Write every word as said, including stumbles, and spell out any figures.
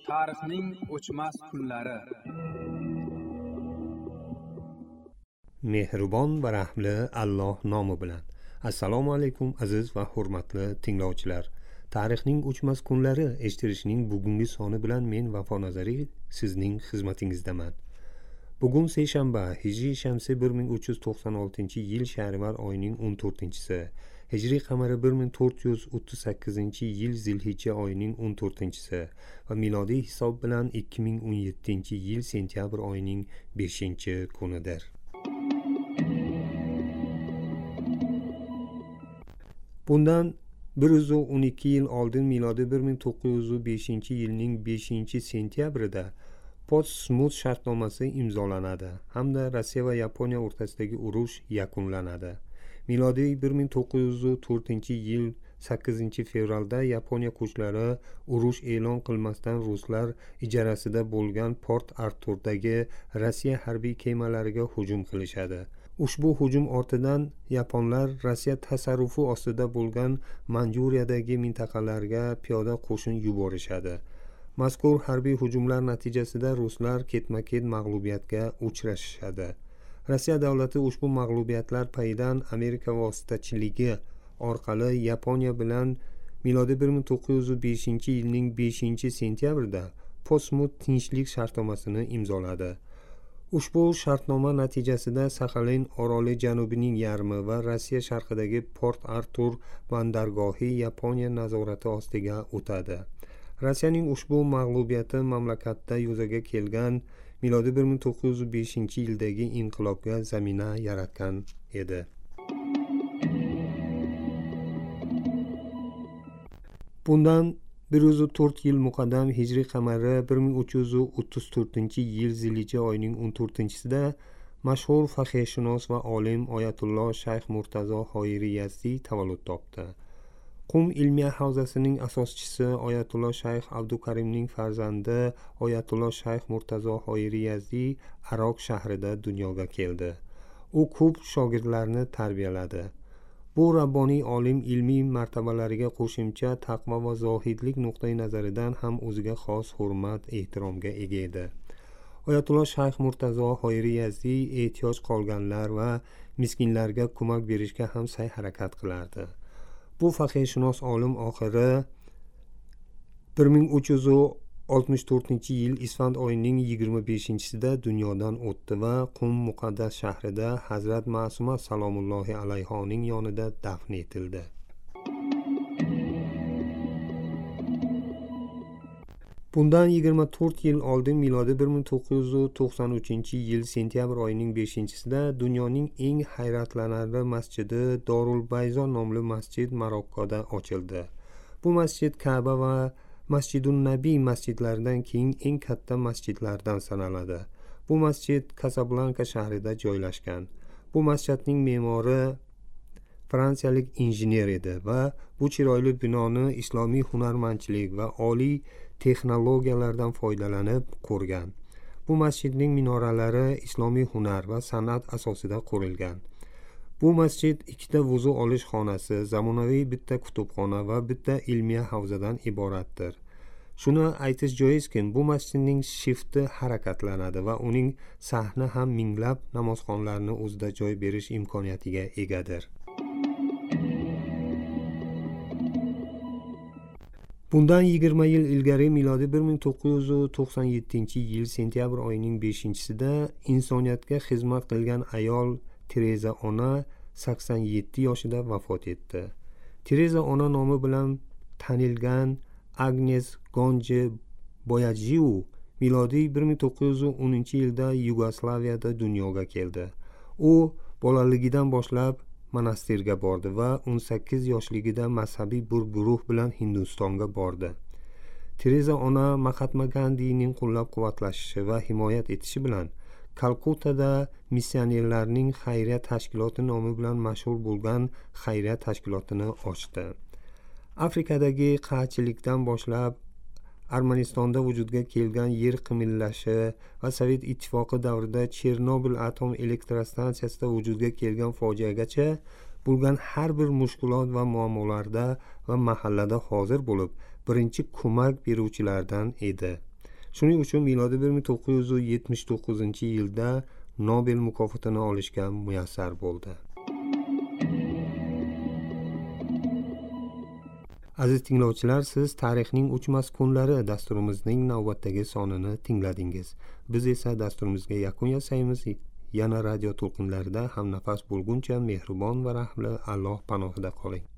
Tarixning o'chmas kunlari. Mehribon va rahmli Alloh nomi bilan. Assalomu alaykum aziz va hurmatli tinglovchilar. Tarixning o'chmas kunlari eshittirishning bugungi soni bilan men Vafo Nazariy sizning xizmatingizdaman. Bugun seshanba, Hijriy shamsi bir ming uch yuz to'qson oltinchi yil Shahrivar oyining o'n to'rtinchisi, Hijriy qamari bir ming to'rt yuz o'ttiz sakkizinchi yil Zilhijja oyining o'n to'rtinchisi va milodiy hisob bilan ikki ming o'n yettinchi yil sentyabr oyining beshinchi kunidir. Bundan bir yuz o'n ikki yil oldin milodiy bir ming to'qqiz yuz beshinchi yilning beshinchi sentyabrida Portsmut shartnomasi imzolanadi hamda Rossiya va Yaponiya o'rtasidagi urush yakunlanadi. Milodiy bir ming to'qqiz yuz to'rtinchi yil sakkizinchi fevralda Yaponiya kuchlari urush e'lon qilmasdan ruslar ijarasida bo'lgan Port Arturdagi Rossiya harbiy kemalariga hujum qilishadi. Ushbu hujum ortidan yaponlar Rossiya tasarrufi ostida bo'lgan Manjuriyadagi mintaqalarga piyoda qo'shin yuborishadi. Mazkur harbiy hujumlar natijasida ruslar ketma-ket mag'lubiyatga uchrashishadi. Rossiya davlati ushbu mag'lubiyatlar payidan Amerika vositachiligi orqali Yaponiya bilan milodiy bir ming to'qqiz yuz beshinchi yilning beshinchi sentyabrida Portsmut tinchlik shartnomasini imzoladi. Ushbu shartnoma natijasida Saxalin oroli janubining yarmi va Rossiya sharqidagi Port Artur bandargohi Yaponiya nazorati ostiga o'tadi. Rossiyaning ushbu mag'lubiyati mamlakatda yuzaga kelgan milodiy bir ming to'qqiz yuz beshinchi yildagi inqilobga zamina yaratgan edi. Bundan bir yuz to'rt yil muqaddam Hijriy qamari bir ming uch yuz o'ttiz to'rtinchi yil Zilhijja oyining o'n to'rtinchisida mashhur faqihshunos va olim Oyatulloh Shayx Murtazo Xoiri Yazdiy tavallud topdi. Qum ilmiya havzasining asoschisi Oyatulloh Shayx Abdukarimning farzandi Oyatulloh Shayx Murtazo Xoiri Yazdiy Aroq shahrida dunyoga keldi. U ko'p shogirdlarni tarbiyaladi. Bu rabboniy olim ilmiy martabalariga qo'shimcha taqvo va zohidlik nuqtai nazaridan ham o'ziga xos hurmat, ehtiromga ega edi. Oyatulloh Shayx Murtazo Xoiri Yazdiy ehtiyoj qolganlar va miskinlarga ko'mak berishga ham sa'y-harakat qilardi. Bu faqihshunos olim oxiri bir ming uch yuz oltmish to'rtinchi yil Isfand oyining yigirma beshinchisida dunyodan o'tdi va Qum muqaddas shahrida Hazrat Ma'suma salomullohi alayhoning yonida dafn etildi. Bundan yigirma to'rt yil oldin milodiy bir ming to'qqiz yuz to'qson uchinchi yil sentyabr oyining beshinchisida dunyoning eng hayratlanarli masjidi Dorul Bayzo nomli masjid Marokkoda ochildi. Bu masjid Ka'ba va Masjidun Nabiy masjidlaridan keyin eng katta masjidlardan sanaladi. Bu masjid Kasablanka shahrida joylashgan. Bu masjidning me'mori fransiyalik injener edi va bu chiroyli binoni islomiy hunarmandchilik va oliy texnologiyalardan foydalanib qurgan. Bu masjidning minoralari islomiy hunar va san'at asosida qurilgan. Bu masjid ikkita vuzu olish xonasi, zamonaviy bitta kutubxona va bitta ilmiya havzadan iboratdir. Shuni aytish joizki, bu masjidning shifti harakatlanadi va uning sahni ham minglab namozxonlarni o'zida joy berish imkoniyatiga egadir. Bundan yigirma yil ilgari milodiy bir ming to'qqiz yuz to'qson yettinchi yil sentyabr oyining beshinchisida insoniyatga xizmat qilgan ayol Tereza ona sakson yetti yoshida vafot etdi. Tereza ona nomi bilan tanilgan Agnes Gonje Boyajiu milodiy bir ming to'qqiz yuz o'ninchi yilda Yugoslaviyada dunyoga keldi. U bolaligidan boshlab monastirga bordi va o'n sakkiz yoshligida mazhabiy bir guruh bilan Hindistonga bordi. Tereza ona Mahatma Gandining qo'llab-quvvatlashi va himoyat etishi bilan Kalkutada missionerlarning xayriya tashkiloti nomi bilan mashhur bo'lgan xayriya tashkilotini ochdi. Afrikadagi qahatchilikdan boshlab Armanistonda vujudga kelgan yer qimillashi va Sovet ittifoqi davrida Chernobil atom elektrostansiyasida vujudga kelgan fojiagacha bo'lgan har bir mushkulot va muammolarda va mahallada hozir bo'lib, birinchi ko'mak beruvchilardan edi. Shuning uchun milodiy bir ming to'qqiz yuz yetmish to'qqizinchi yilda Nobel mukofotini olishga muyassar bo'ldi. Aziz tinglovchilar, siz Tarixning o'chmas kunlari dasturimizning navbatdagi sonini tingladingiz. Biz esa dasturimizga yakun yasaymiz. Yana radio to'lqinlarida hamnafas bo'lguncha mehribon va rahmli Alloh panohida qoling.